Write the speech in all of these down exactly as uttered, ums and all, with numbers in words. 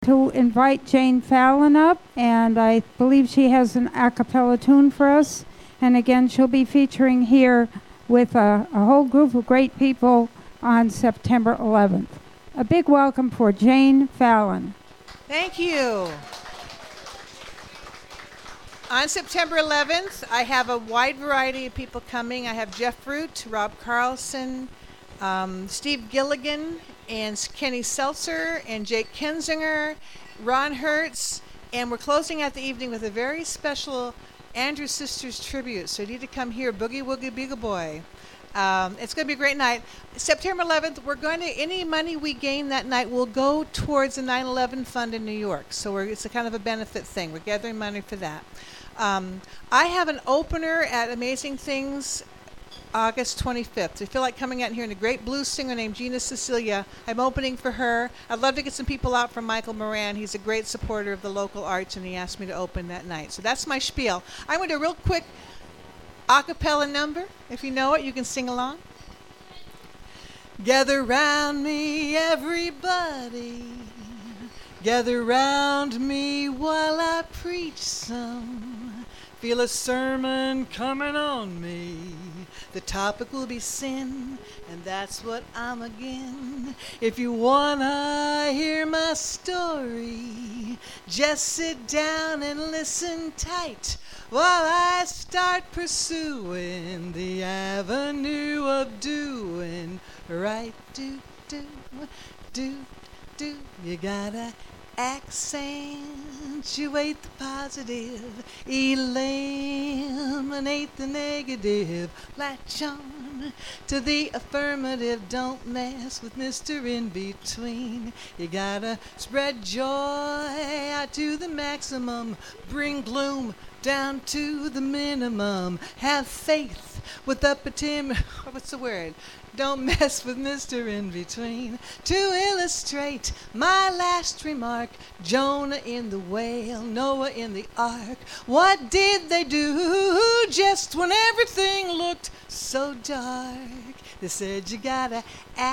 to invite Jane Fallon up, and I believe she has an a cappella tune for us. And again, she'll be featuring here with a, a whole group of great people on September eleventh. A big welcome for Jane Fallon. Thank you. On September eleventh, I have a wide variety of people coming. I have Jeff Root, Rob Carlson, um, Steve Gilligan, and Kenny Seltzer, and Jake Kensinger, Ron Hertz, and we're closing out the evening with a very special Andrew Sisters tribute. So you need to come here, Boogie Woogie Bugle Boy. Um, it's going to be a great night. September eleventh, we're going to, any money we gain that night will go towards the nine eleven fund in New York. So we're, it's a kind of a benefit thing. We're gathering money for that. Um, I have an opener at Amazing Things August twenty-fifth. I feel like coming out here and a great blues singer named Gina Cecilia. I'm opening for her. I'd love to get some people out from Michael Moran. He's a great supporter of the local arts, and he asked me to open that night. So that's my spiel. I'm going to do a real quick a cappella number. If you know it, you can sing along. Gather round me, everybody. Gather round me while I preach some. Feel a sermon coming on me. The topic will be sin, and that's what I'm again. If you wanna hear my story, just sit down and listen tight while I start pursuing the avenue of doing right. Do, do, do, do. You gotta accentuate the positive, eliminate the negative, latch on to the affirmative, don't mess with Mister In Between. You gotta spread joy out to the maximum, bring gloom down to the minimum, have faith with upper tim, what's the word? Don't mess with Mister In Between. To illustrate my last remark, Jonah in the whale, Noah in the ark. What did they do just when everything looked so dark? They said you gotta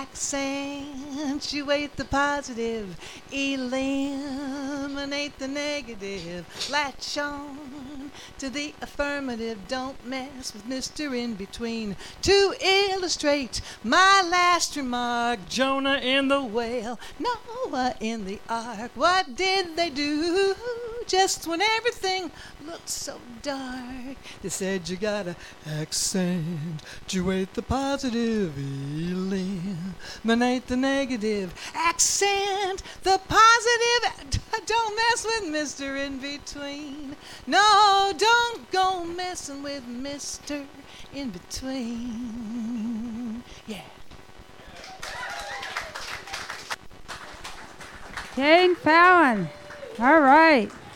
accentuate the positive, eliminate the negative, latch on to the affirmative, don't mess with Mister In Between. To illustrate my last remark, Jonah in the whale, Noah in the ark. What did they do just when everything looked so dark? They said you gotta accentuate the positive, eliminate the negative, accent the positive, don't mess with Mister In Between. No, don't go messing with Mister In Between. Yeah. Jane Fallon. All right.